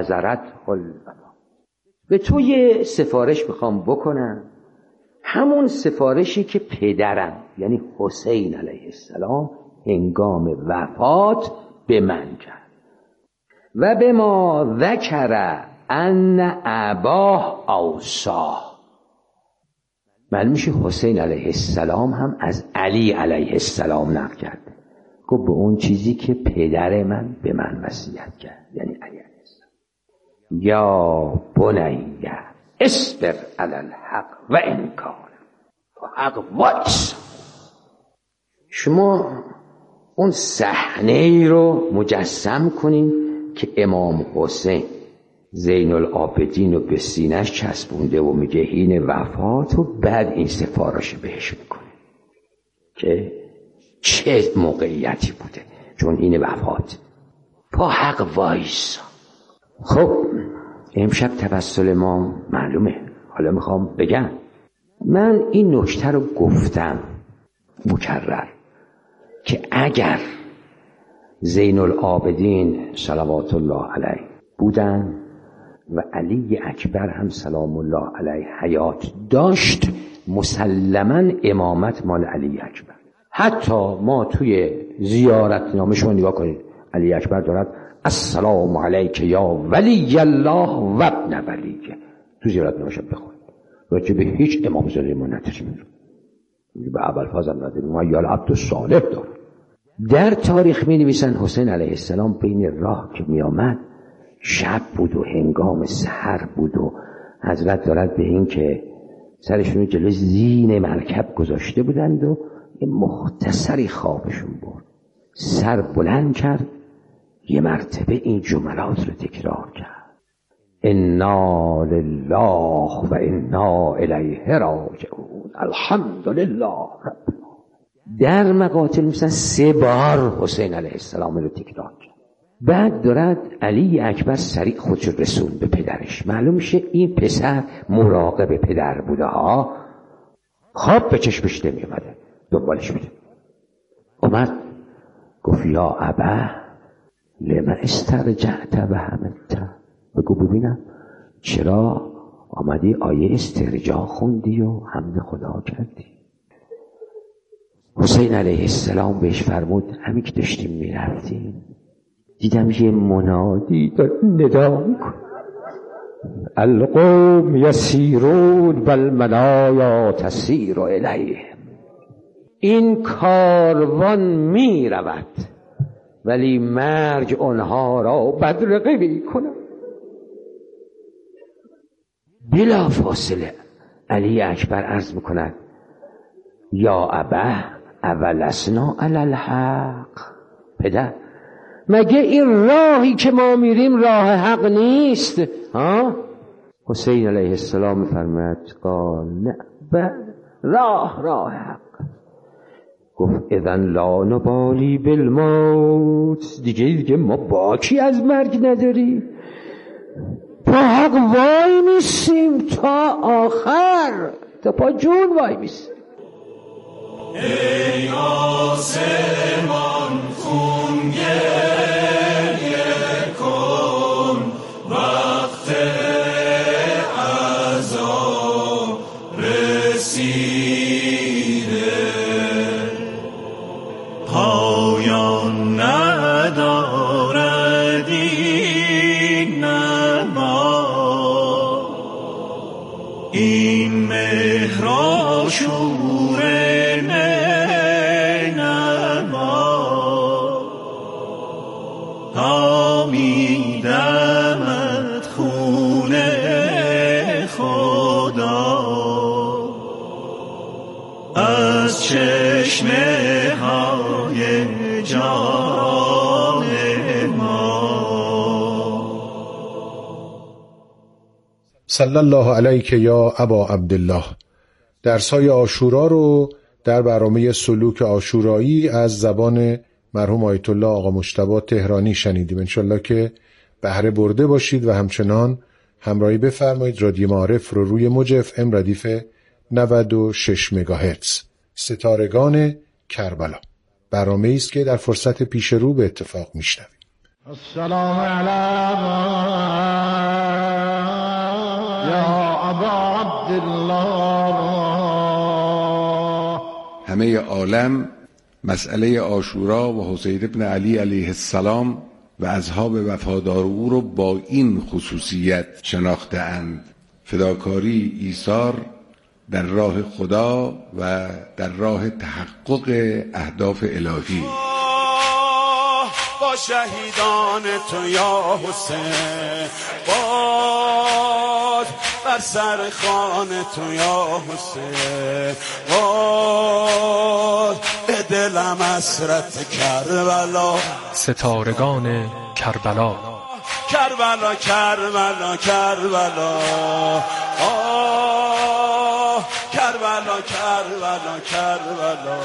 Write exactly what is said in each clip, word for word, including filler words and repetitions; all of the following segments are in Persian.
حضرت الوفا. به تو یه سفارش میخوام بکنم، همون سفارشی که پدرم یعنی حسین علیه السلام هنگام وفات به من کرد. و به ما ذکر ان اباه اوصاه. معلوم میشه حسین علیه السلام هم از علی علیه السلام نقل کرده، گفت به اون چیزی که پدر من به من وصیت کرد، یعنی علی علیه السلام. یا بنیه اصبر علی الحق و انکار و حق وایس. شما اون صحنه ای رو مجسم کنین که امام حسین زین العابدین رو به سینه‌اش چسبونده و میگه این وفات، و بعد این سفارش بهش میکنه که چه موقعیتی بوده، چون این وفات پا حق وایس. خب امشب توسل ما معلومه. حالا میخوام بگم، من این نکته رو گفتم مکرر که اگر زین العابدین صلوات الله علیه بودن و علی اکبر هم سلام الله علیه حیات داشت، مسلماً امامت مال علی اکبر. حتی ما توی زیارتنامه شما نگاه کنید، علی اکبر دارد السلام علیک یا ولی الله و ابن ولیه، تو زیارتنامه شما بخونید. راجع به هیچ امام زاده ما نتشمیدون، به ابوالفضل نداریم، ما یا عبد الصالح داریم. در تاریخ می نویسن حسین علیه السلام بین راه که می آمد شب بود و هنگام سحر بود و حضرت دارد به این که سرشون جلوی زین مرکب گذاشته بودند و یه مختصری خوابشون برد. سر بلند کرد، یه مرتبه این جملات رو تکرار کرد: انا لله و انا الیه راجعون الحمدلله رب. در مقاتل مثلا سه بار حسین علیه السلام رو تکرار کرد. بعد دارد علی اکبر سریع خودش رسون به پدرش. معلوم میشه این پسر مراقب پدر بوده ها، خواب به چشمش نمی اومده، دنبالش میده. اومد گفت یا ابا لما استرجعت و حمدت. بگو ببینم چرا آمدی آیه استرجاع خوندی و حمد خدا کردی؟ حسین علیه السلام بهش فرمود همین که داشتیم میرفتیم دیدم یه منادی ندا میکن: القوم یسیرون و المنایا تسیر الیهم. این کاروان میرود ولی مرگ آنها را بدرقه میکند. بلا فاصله علی اکبر عرض میکند یا ابا اولسنا علی الحق. پدر مگه این راهی که ما میریم راه حق نیست؟ ها؟ حسین علیه السلام فرمود قال نه، راه راه حق. گفت اذن لا نبالی بالموت. دیگه دیگه ما باکی از مرگ نداری، پا حق وای میسیم تا آخر، تا پا جون وای میسیم. ای آسمان خون گریه کن وقت عذاب رسیده، پایان ندارد این نما، این مهر آشوره میدمد خون خدا از چشمه های جان ما. صلی الله علیک یا ابا عبدالله. درس‌های عاشورا رو در برنامه سلوک عاشورایی از زبان مرحوم آیت الله آقا مجتبی تهرانی شنیدیم. انشالله که بهره برده باشید و همچنان همراهی بفرمایید رادیو معارف رو روی موج اف ام ردیف نود و شش مگاهرتز. ستارگان کربلا برنامه‌ای است که در فرصت پیش رو به اتفاق میشنویم. السلام علیکم ابا عبدالله. همه عالم مسئله عاشورا و حسین ابن علی علیه السلام و اصحاب وفادار او رو با این خصوصیت شناخته‌اند: فداکاری، ایثار در راه خدا و در راه تحقق اهداف الهی. با شهیدان تو یا حسین، باد بر سر خان تو یا حسین، باد به دلم حسرت کربلا. ستارگان کربلا، کربلا کربلا کربلا، آه کربلا کربلا کربلا،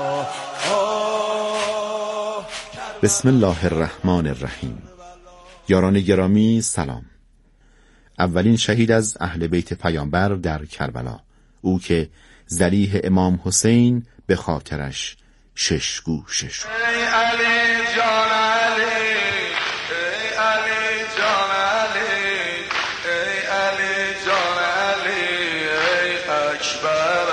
آه. بسم الله الرحمن الرحیم. یاران گرامی سلام. اولین شهید از اهل بیت پیامبر در کربلا، او که ذریح امام حسین به خاطرش شش گوشش. ای علی جان علی، ای علی جان علی، ای علی جان علی، ای اکبر.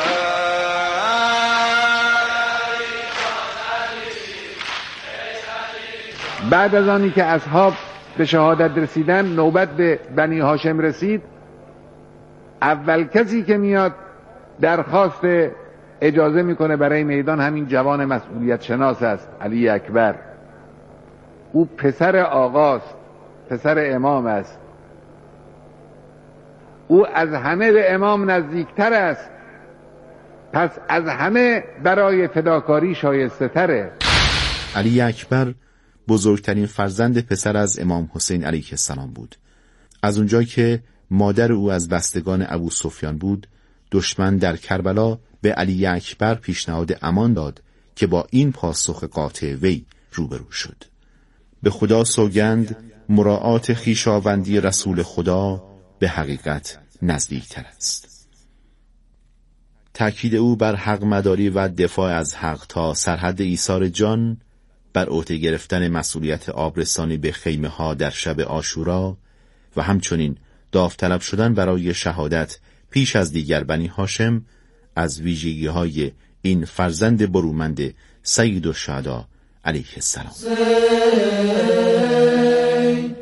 بعد از آنی که اصحاب به شهادت رسیدن، نوبت به بنی هاشم رسید. اول کسی که میاد درخواست اجازه میکنه برای میدان همین جوان مسئولیت شناس است، علی اکبر. او پسر آقاست، پسر امام است. او از همه به امام نزدیکتر است، پس از همه برای فداکاری شایسته تره. علی اکبر بزرگترین فرزند پسر از امام حسین علیه السلام بود. از اونجا که مادر او از بستگان ابو سفیان بود، دشمن در کربلا به علی اکبر پیشنهاد امان داد که با این پاسخ قاطع وی روبرو شد: به خدا سوگند، مراعات خویشاوندی رسول خدا به حقیقت نزدیکتر است. تأکید او بر حق مداری و دفاع از حق تا سرحد ایثار جان، بر عهده گرفتن مسئولیت آبرسانی به خیمه ها در شب عاشورا و همچنین داوطلب شدن برای شهادت پیش از دیگر بنی هاشم، از ویژگی های این فرزند برومند سید الشهدا علیه السلام. حسین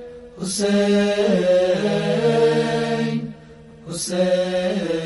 حسین حسین.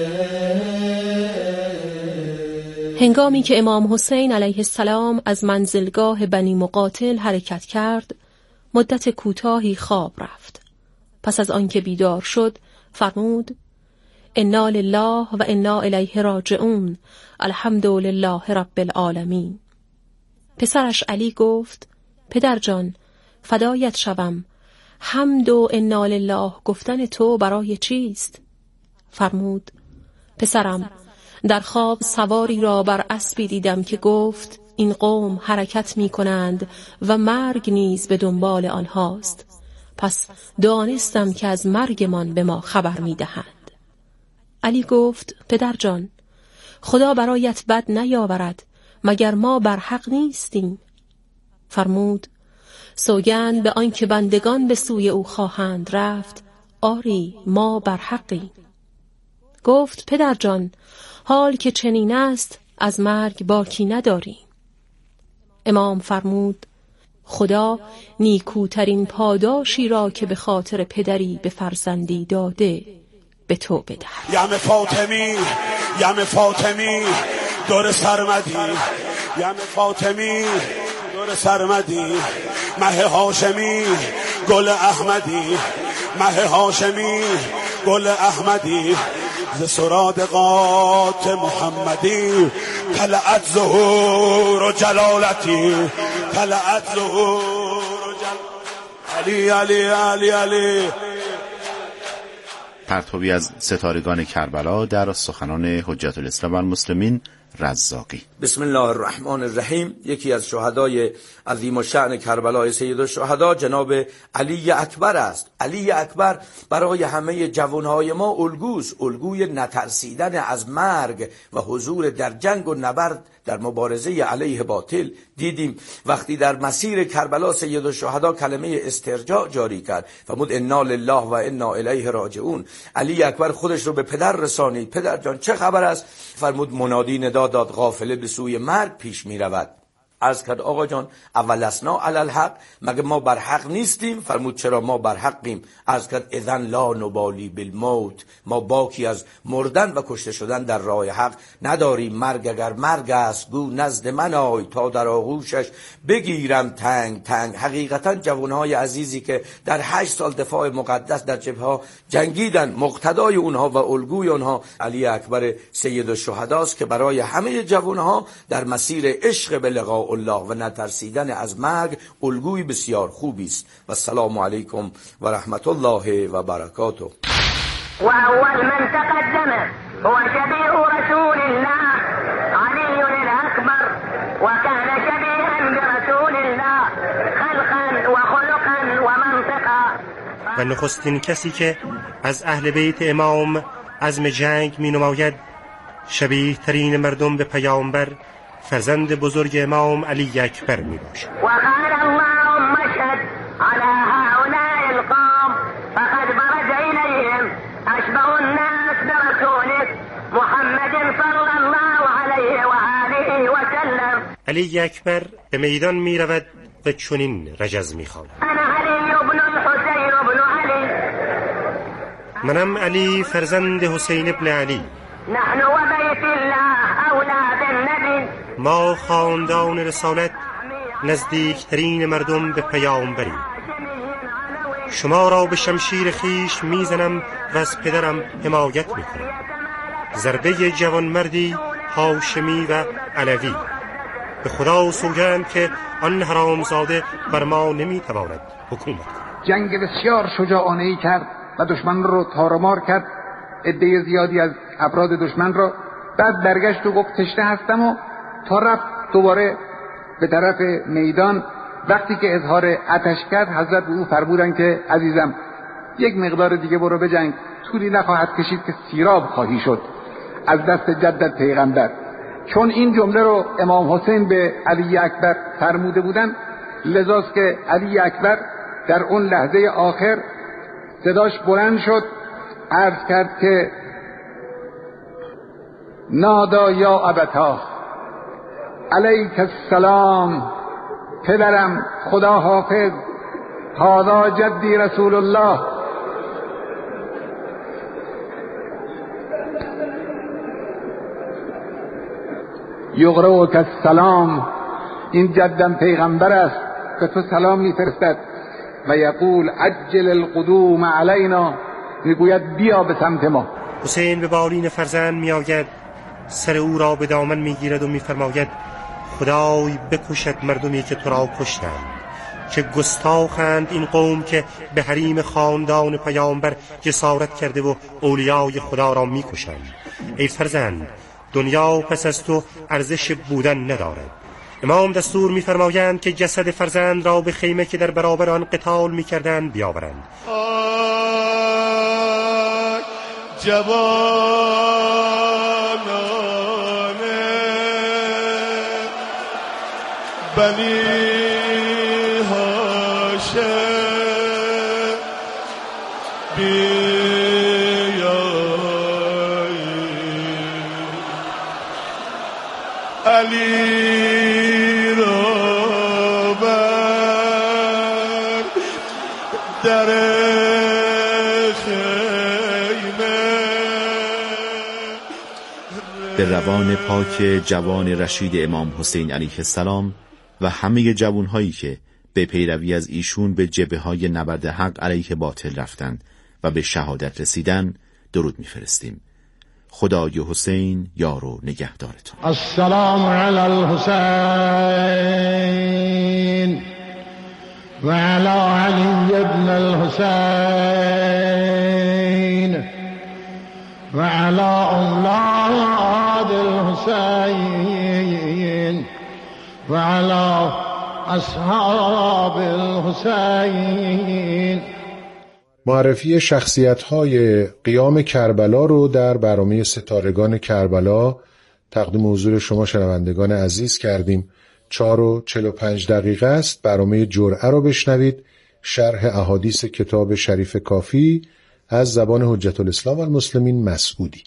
هنگامی که امام حسین علیه السلام از منزلگاه بنی مقاتل حرکت کرد، مدت کوتاهی خواب رفت. پس از آنکه بیدار شد فرمود: انا لله و انا الیه راجعون، الحمد لله رب العالمین. پسرش علی گفت: پدر جان، فدایت شوم، حمد و انا لله گفتن تو برای چیست؟ فرمود: پسرم، در خواب سواری را بر اسبی دیدم که گفت این قوم حرکت می کنند و مرگ نیز به دنبال آنهاست، پس دانستم که از مرگمان به ما خبر می دهند. علی گفت: پدر جان، خدا برایت بد نیاورد، مگر ما بر حق نیستیم؟ فرمود: سوگند به آنکه بندگان به سوی او خواهند رفت، آری ما بر حقیم. گفت: پدر جان، حال که چنین است از مرگ باکی نداریم. امام فرمود: خدا نیکوترین پاداشی را که به خاطر پدری به فرزندی داده به تو بدهد. یم فاطمی یم فاطمی دور سرمدی، یم فاطمی دور سرمدی، مه هاشمی گل احمدی، مه هاشمی گل احمدی، ز سرادقات محمدی طلعت ظهور و جلالتی، طلعت ظهور و جلالتی. علی علی علی علی. پرتوی از ستارگان کربلا در سخنان حجت الاسلام و المسلمین رزاقی. بسم الله الرحمن الرحیم. یکی از شهدای عظیم الشأن کربلا، سید الشهدا، جناب علی اکبر است. علی اکبر برای همه جوانهای ما الگوست، الگوی نترسیدن از مرگ و حضور در جنگ و نبرد در مبارزه علیه باطل دیدیم وقتی در مسیر کربلا سید الشهدا کلمه استرجاع جاری کرد، فرمود انا لله و انا الیه راجعون. علی اکبر خودش رو به پدر رسانید، پدر جان چه خبر است؟ فرمود منادی ندا داد قافله به سوی مرگ پیش می رود. عرض کرد آقا جان اولسنا علی الحق، مگه ما بر حق نیستیم؟ فرمود چرا ما بر حقیم. عرض کرد اذن لا نبالی بالموت، ما باکی از مردن و کشته شدن در راه حق نداریم. مرگ اگر مرگ است گو نزد من آی، تا در آغوشش بگیرم تنگ تنگ. حقیقتا جوانهای عزیزی که در هشت سال دفاع مقدس در جبهه جنگیدن، مقتدای اونها و الگوی اونها علی اکبر سید الشهداست که برای همه جوانها در مسیر عشق به لقاء الله و نترسیدن از مرگ الگوی بسیار خوبی است. و السلام علیکم و رحمت الله و برکاته. و اول من تقدم هو شبیه رسول الله علی الاکبر و کان شبیها برسول الله خلقا و خلقا و منطقا. و نخستین کسی که از اهل بیت امام عزم جنگ می نماید شبیه ترین مردم به پیامبر فرزند بزرگ امام علی اکبر می باشد. و قال اللهم اشهد على هؤلاء القوم فقد برز الیهم اشبه الناس برسولك محمد صلی الله علیه و آله و سلم. علی اکبر به میدان می رود و چنین رجز می خواند: انا علی ابن الحسین ابن علی، منم علی فرزند حسین ابن علی. نحن و بیت الله اولاد النبی، ما خاندان رسالت نزدیکترین مردم به پیامبریم. شما را به شمشیر خیش میزنم و از پدرم حمایت میکنم. ضربه جوانمردی هاشمی و علوی. به خدا سوگند که آن حرامزاده بر ما نمیتواند حکومت کند. جنگ بسیار شجاعانه‌ای کرد و دشمن رو تارمار کرد، عده زیادی از افراد دشمن را. بعد برگشت و گفت تشنه هستم و تا رفت دوباره به طرف میدان. وقتی که اظهار آتش کرد حضرت به او فرمودند که عزیزم یک مقدار دیگه برو بجنگ، طولی نخواهد کشید که سیراب خواهی شد از دست جدت پیغمبر. چون این جمله رو امام حسین به علی اکبر فرموده بودند، لذاست که علی اکبر در اون لحظه آخر صداش بلند شد، عرض کرد که نادا یا ابتا علیک السلام، پدرم خدا حافظ، هذا جدی رسول الله. یقرؤک السلام، این جدم پیغمبر است که تو سلام میفرستد. و یقول عجل القدوم علینا، میگوید بیا به سمت ما. حسین به بالین فرزند میآید، سر او را به دامن میگیرد و میفرماید خدای بکشد مردمی که تو را کشتند، که گستاخند این قوم که به حریم خاندان پیامبر جسارت کرده و اولیای خدا را میکشند. ای فرزند، دنیا پس از تو ارزش بودن ندارد. امام دستور می‌فرمایند که جسد فرزند را به خیمه که در برابر آن قتال می‌کردند بیاورند. جوانان بنی هاشم بیایی علی به روان پاک جوان رشید امام حسین علیه السلام و همه جوانهایی که به پیروی از ایشون به جبهه‌های نبرد حق علیه باطل رفتند و به شهادت رسیدن درود می‌فرستیم. خدای حسین یار و نگهدارتان. السلام علی الحسین و علی علی ابن الحسین و علی اولاد الحسین و علی اصحاب الحسین. معرفی شخصیت‌های قیام کربلا رو در برنامه ستارگان کربلا تقدیم حضور شما شنوندگان عزیز کردیم. چهار و چهل و پنج دقیقه است. برنامه جرعه رو بشنوید، شرح احادیث کتاب شریف کافی از زبان حجت الاسلام والمسلمین مسعودی.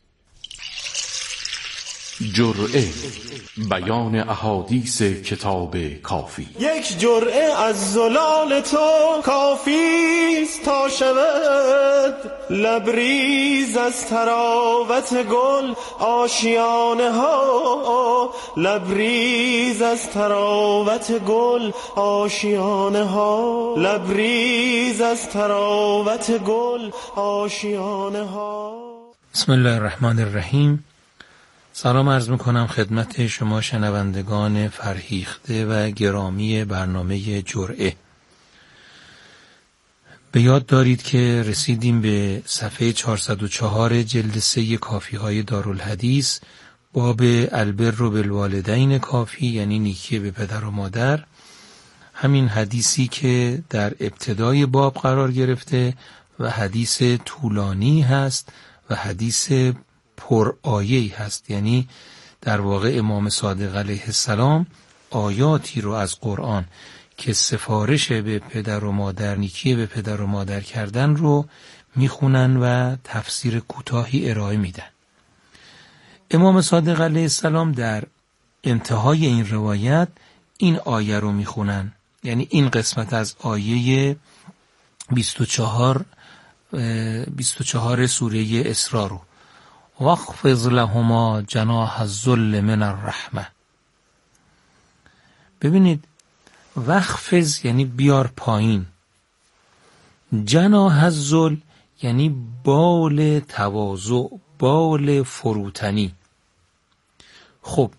جرعه، بیان احادیث کتاب کافی. یک جرعه از زلال تو کافیست تا شود لبریز از تراوت گل آشیانه ها، لبریز از تراوت گل آشیانه ها، لبریز از تراوت گل آشیانه ها. بسم الله الرحمن الرحیم. سلام عرض میکنم خدمت شما شنوندگان فرهیخته و گرامی برنامه جرعه. به یاد دارید که رسیدیم به صفحه چهارصد و چهار جلد سه کافی های دارالحدیث، باب البر بالوالدین کافی، یعنی نیکی به پدر و مادر. همین حدیثی که در ابتدای باب قرار گرفته و حدیث طولانی هست و حدیث پر آیه‌ای هست، یعنی در واقع امام صادق علیه السلام آیاتی رو از قرآن که سفارش به پدر و مادر، نیکی به پدر و مادر کردن رو میخونن و تفسیر کوتاهی ارائه میدن. امام صادق علیه السلام در انتهای این روایت این آیه رو میخونن، یعنی این قسمت از آیه بیست و چهار بیست و چهار سوره اسراء رو، واخفض لهما جناح الذل من الرحمه. ببینید، واخفض یعنی بیار پایین، جناح الذل یعنی بال تواضع، بال فروتنی. خب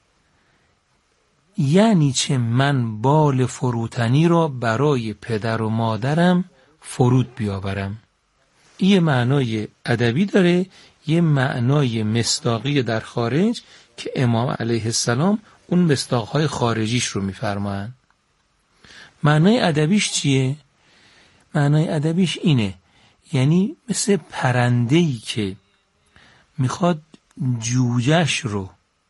یعنی چه من بال فروتنی را برای پدر و مادرم فرود بیاورم؟ این معنای ادبی داره، یه معنای مصداقی در خارج که امام علیه السلام اون مصداقهای خارجیش رو میفرمایند. معنای ادبیش چیه؟ معنای ادبیش اینه، یعنی مثل پرنده‌ای که میخواد جوجهش رو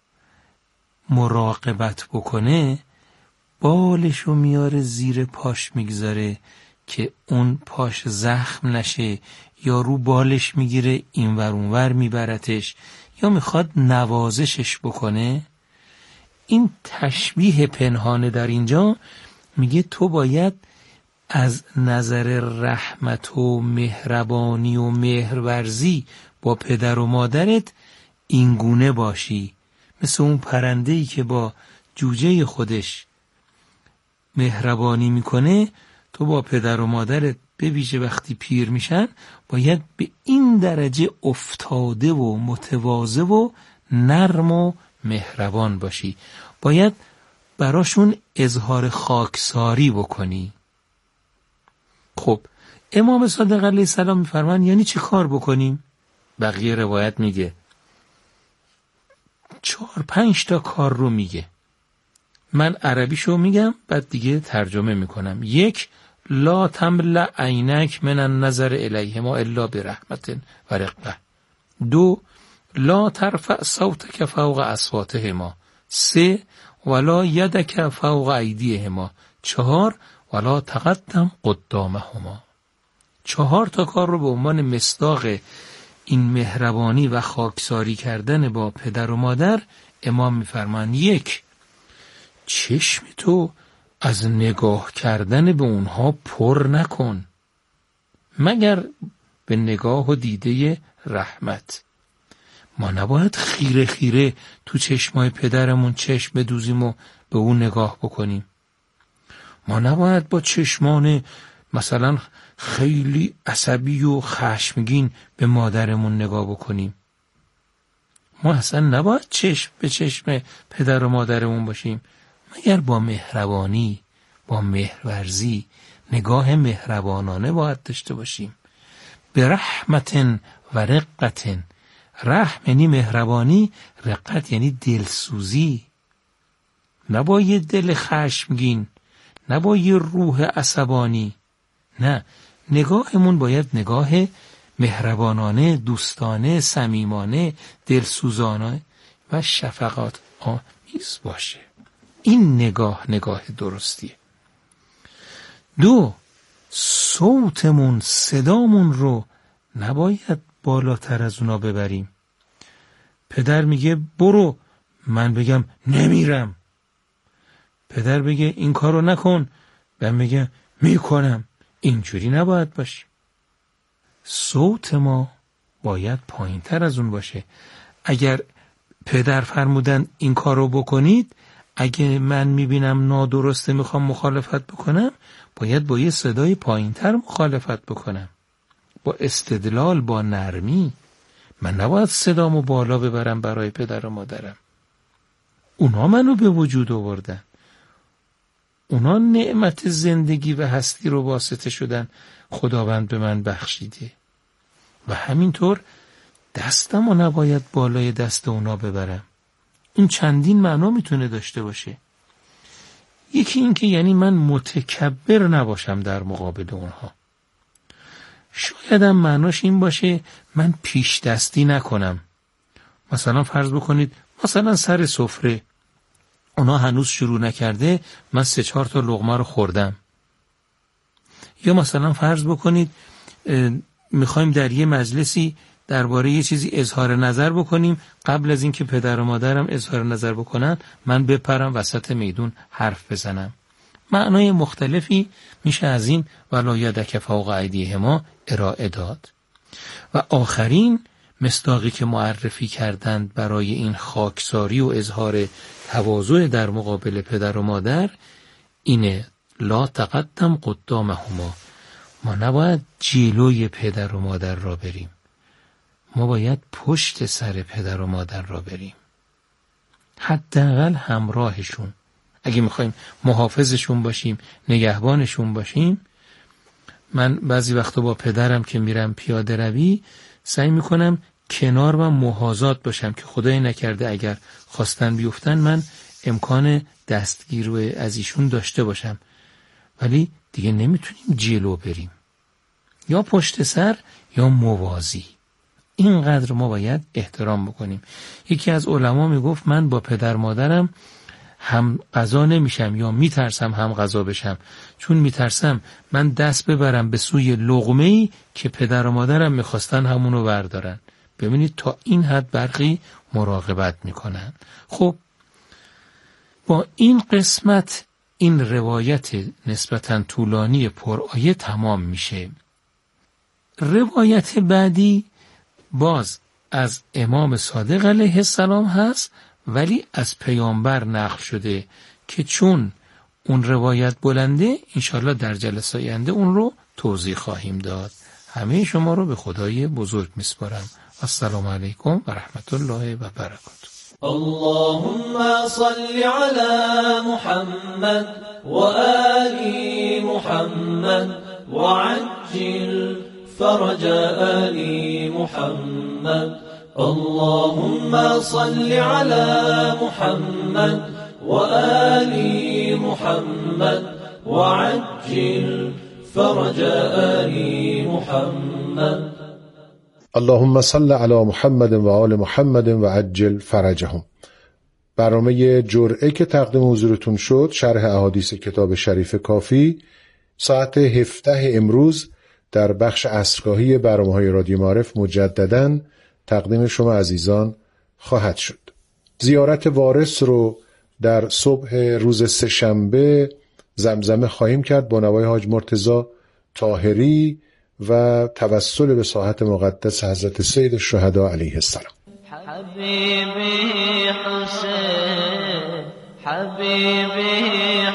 مراقبت بکنه، بالش رو میاره زیر پاش میگذاره که اون پاش زخم نشه، یا رو بالش میگیره اینور اونور میبرتش، یا میخواد نوازشش بکنه. این تشبیه پنهانه در اینجا میگه تو باید از نظر رحمت و مهربانی و مهرورزی با پدر و مادرت اینگونه باشی، مثل اون پرنده‌ای که با جوجه خودش مهربانی میکنه. تو با پدر و مادرت به ویژه وقتی پیر میشن باید به این درجه افتاده و متواضع و نرم و مهربان باشی، باید براشون اظهار خاکساری بکنی. خب امام صادق علیه السلام میفرمان یعنی چی کار بکنیم؟ بقیه روایت میگه چهار پنج تا کار رو میگه. من عربیشو میگم بعد دیگه ترجمه میکنم. یک، لا تملأ عینک من النظر الیهما الا برحمت و رقبه. دو، لا ترفع صوتک فوق اصواتهما. سه، ولا یدک فوق ایدیهما. چهار، ولا تقدم قدامهما. چهار تا کار رو به عنوان مصداق این مهربانی و خاکساری کردن با پدر و مادر امام میفرمان. یک، چشم تو از نگاه کردن به اونها پر نکن مگر به نگاه و دیده رحمت. ما نباید خیره خیره تو چشمای پدرمون چشم بدوزیم و به اون نگاه بکنیم. ما نباید با چشمان مثلا خیلی عصبی و خشمگین به مادرمون نگاه بکنیم. ما اصلا نباید چشم به چشم پدر و مادرمون باشیم، مگر با مهربانی، با مهرورزی، نگاه مهربانانه باید داشته باشیم. به رحمت و رقت. رحم یعنی مهربانی، رقت یعنی دلسوزی. نبا یه دل خشمگین، نبا یه روح عصبانی. نه، نگاهمون باید نگاه مهربانانه، دوستانه، صمیمانه، دلسوزانه و شفقت آمیز باشه. این نگاه نگاه درستیه. دو، صوتمون صدامون رو نباید بالاتر از اونا ببریم. پدر میگه برو، من بگم نمیرم. پدر بگه این کارو نکن، من بگم میکنم. اینجوری نباید باشه. صوت ما باید پایین تر از اون باشه. اگر پدر فرمودن این کارو بکنید، اگه من میبینم نادرسته میخوام مخالفت بکنم، باید با یه صدای پایین تر مخالفت بکنم، با استدلال، با نرمی. من نباید صدامو بالا ببرم برای پدر و مادرم. اونا منو به وجود آوردن، اونا نعمت زندگی و هستی رو واسطه شدن، خداوند به من بخشیده و همینطور دستمو نباید بالای دست اونا ببرم. این چندین معنا میتونه داشته باشه. یکی این که یعنی من متکبر نباشم در مقابل اونها. شایدم معناش این باشه من پیش دستی نکنم. مثلا فرض بکنید مثلا سر سفره اونا هنوز شروع نکرده، من سه چهار تا لقمه رو خوردم. یا مثلا فرض بکنید میخوایم در یه مجلسی درباره یه چیزی اظهار نظر بکنیم، قبل از اینکه پدر و مادرم اظهار نظر بکنن من بپرم وسط میدون حرف بزنم. معنای مختلفی میشه از این ولا یدک فوق ایدیهما ارائه داد. و آخرین مصداقی که معرفی کردند برای این خاکساری و اظهار تواضع در مقابل پدر و مادر اینه: لا تقدم قدامهما. ما نباید جلوی پدر و مادر را بریم، ما باید پشت سر پدر و مادر را بریم، حداقل همراهشون. اگه میخوایم محافظشون باشیم، نگهبانشون باشیم. من بعضی وقتا با پدرم که میرم پیاده روی سعی میکنم کنار و محاذات باشم که خدای نکرده اگر خواستن بیفتن من امکان دستگیری از ایشون داشته باشم، ولی دیگه نمیتونیم جلو بریم، یا پشت سر یا موازی. اینقدر ما باید احترام بکنیم. یکی از علما میگفت من با پدر مادرم هم غذا نمیشم یا میترسم هم غذا بشم، چون میترسم من دست ببرم به سوی لقمه‌ای که پدر و مادرم میخواستن همونو بردارن. ببینید تا این حد برخی مراقبت میکنن. خب با این قسمت این روایت نسبتاً طولانی پرآیه تمام میشه. روایت بعدی باز از امام صادق علیه السلام هست، ولی از پیامبر نقل شده که چون اون روایت بلنده انشالله در جلسه آینده اون رو توضیح خواهیم داد. همه شما رو به خدای بزرگ میسپارم. السلام علیکم و رحمت الله و برکاته. اللهم صل على محمد و آل محمد وعجل فرج آل محمد. اللهم صل على محمد و آل محمد وعجل فرج آل محمد. اللهم صل علی محمد و آل محمد و عجل فرجهم. برنامه جرعه که تقدیم حضورتون شد، شرح احادیث کتاب شریف کافی، ساعت هفده امروز در بخش عصرگاهی برنامه‌های رادیو معارف مجدداً تقدیم شما عزیزان خواهد شد. زیارت وارث رو در صبح روز سه‌شنبه زمزمه خواهیم کرد با نوای حاج مرتضی طاهری و توسل به ساحت مقدس حضرت سید الشهدا علیه السلام. حبیبی حسین حبیبی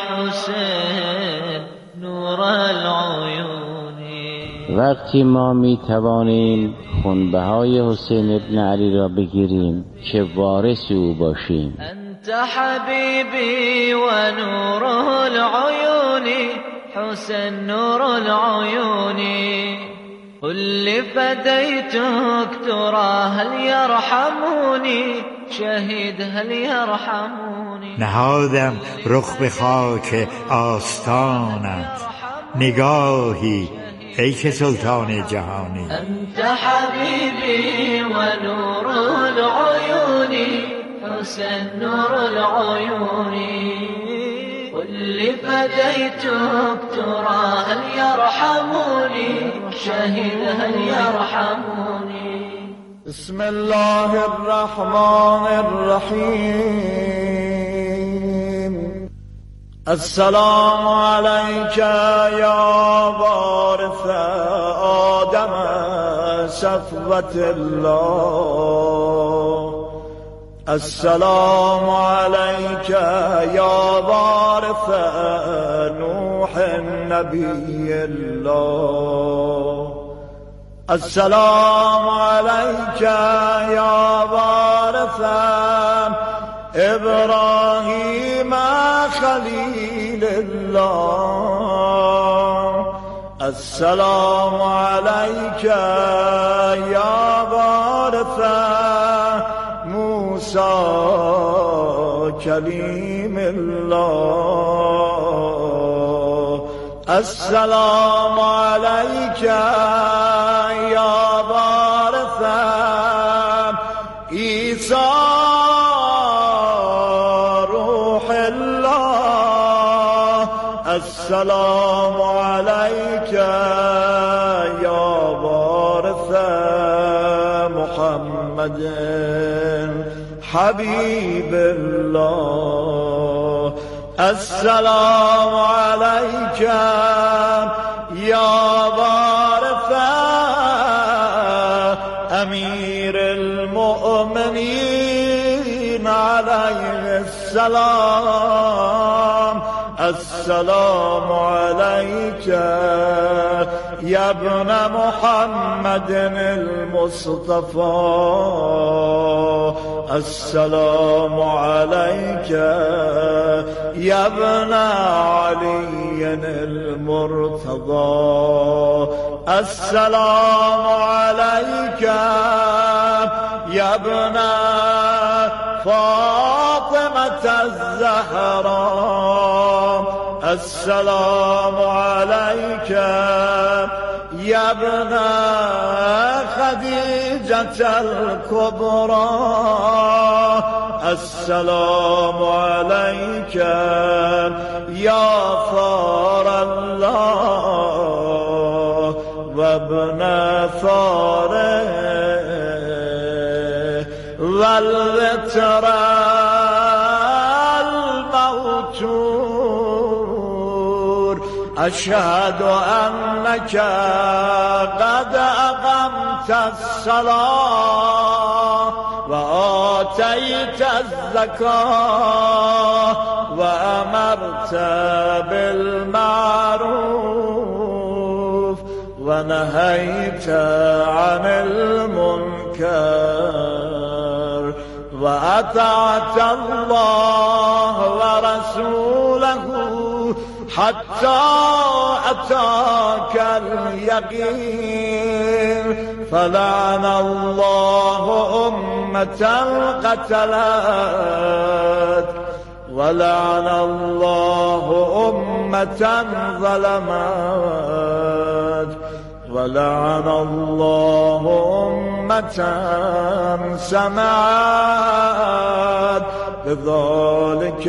حسین نور العیونی. وقتی ما می توانیم خونبهای حسین ابن علی را بگیریم که وارث او باشیم. انت حبیبی و نور العیونی حسین نور العیونی. قل فديتك ترى هل يرحموني شهيد هل يرحموني. نهادم رخ به خاک آستانت نگاهی ای که سلطان جهانی. انت حبیبی و نور العیونی حسين نور العيون واللي فديتك ترى هل يرحموني شهيد هل يرحموني. بسم الله الرحمن الرحيم. السلام عليك يا وارث آدم صفوة الله. السلام عليك يا وارث نوح نبي الله. السلام عليك يا وارث إبراهيم خليل الله. السلام عليك يا وارث موسى كليم الله. السلام عليك يا وارث عيسى روح الله. السلام عليك يا وارث محمد حبيب الله. السلام عليك يا وارث أمير المؤمنين عليه السلام. السلام عليك يا ابن محمد المصطفى. السلام عليك يا ابن علي المرتضى. السلام عليك يا ابن فاطمة الزهراء. السلام عليك يا ابن خديجة الكبرى. السلام عليك يا ثار الله وابن ثاره والوتر الموتور. أشهد أنك قد أقمت الصلاة وآتيت الزكاة وأمرت بالمعروف ونهيت عن المنكر وأطعت الله ورسوله حتى أتاك اليقين. فلعن الله أمة قتلت ولعن الله أمة ظلمت ولعن الله أمة سمعت بذلك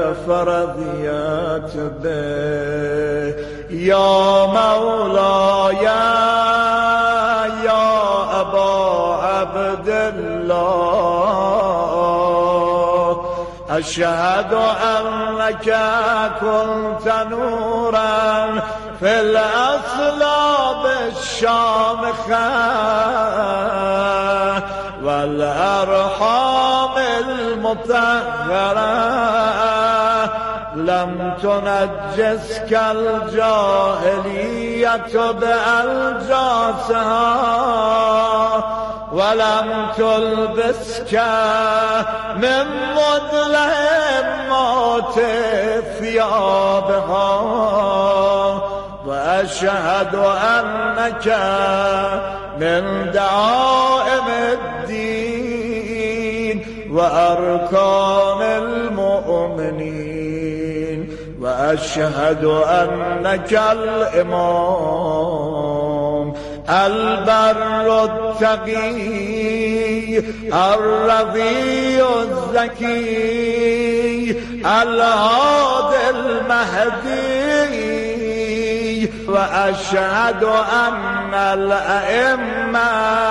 فرضيت به. يا مولاي يا أبا عبد الله أشهد أنك كنت نورا في الأصلاب الشامخة والأرحام المطهرة. لم تنجسك الجاهلية بألجاسها ولم تلبسك من مظلمات ثيابها. وأشهد أنك من دعائم الدين وأركان المؤمنين. وأشهد أنك الإمام البر التقی الرضی الزکی الهادی المهدی و اشهد ان الائمه